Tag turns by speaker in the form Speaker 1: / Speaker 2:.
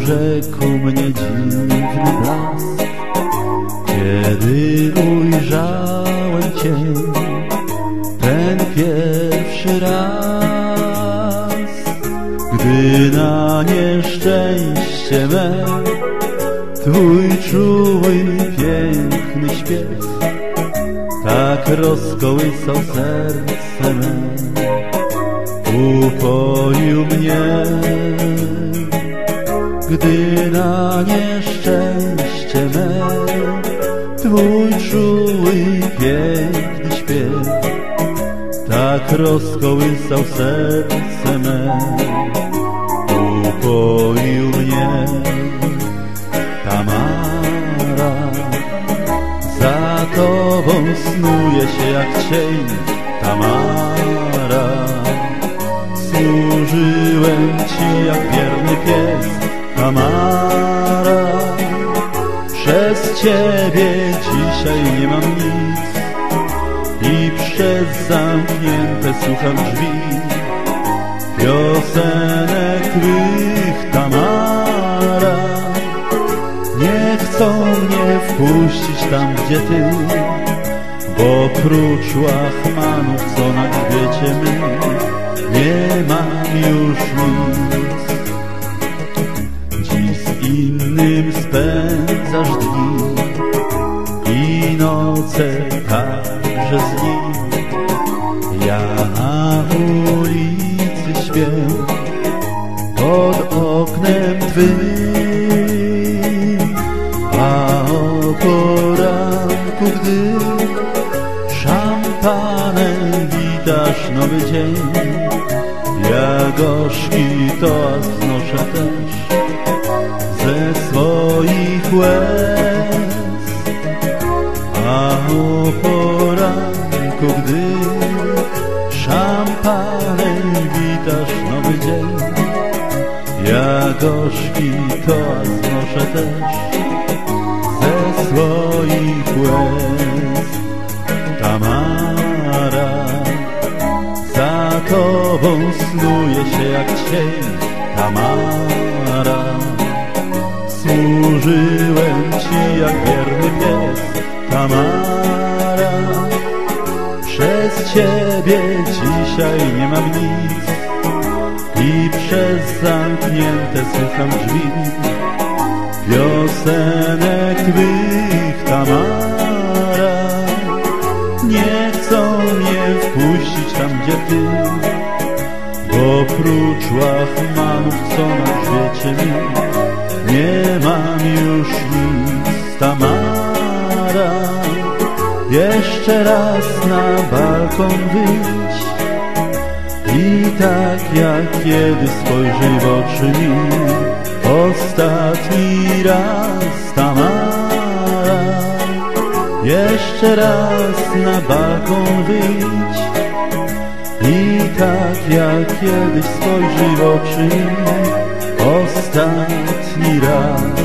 Speaker 1: urzekł mnie dziwny blask, kiedy ujrzałem Cię ten pierwszy raz. Gdy na nieszczęście me Twój czuły, piękny śpiew tak rozkołysał serce me, upoił mnie. Gdy na nieszczęście me Twój czuły, piękny śpiew tak rozkołysał serce me, upoił mnie. Tamara, za Tobą snuje się jak cień. Tamara, służyłem Ci jak wierny pies. Tamara, przez Ciebie dzisiaj nie mam nic i przez zamknięte słucham drzwi piosenek Twych. Tamara, nie chcą mnie wpuścić tam, gdzie Ty, bo prócz łachmanów, co na grzbiecie my, nie mam już nic. Dziś z innym spędzasz dni i noce także z nim. Ja na ulicy śpię pod oknem Twym, a o poranku, gdy szampanem witasz nowy dzień, ja gorzki toast znoszę też ze swoich łez. A o poranku, gdy szampanem witasz nowy dzień, ja gorzki toast znoszę też ze swoich łez. Tamara, za Tobą snuje się jak cień. Tamara, służyłem Ci jak wierny pies. Tamara, przez Ciebie dzisiaj nie mam nic i przez zamknięte słucham drzwi piosenek Twych. Tamara, nie chcą mnie wpuścić tam, gdzie Ty, bo prócz łachmanów, co na grzbiecie mi, nie mam już nic. Tamara, jeszcze raz na balkon wyjdź i tak jak kiedy spojrzyj w oczy mi ostatni raz. Tamara, jeszcze raz na balkon wyjdź i tak jak kiedyś spojrzyj w oczy mi ostatni raz.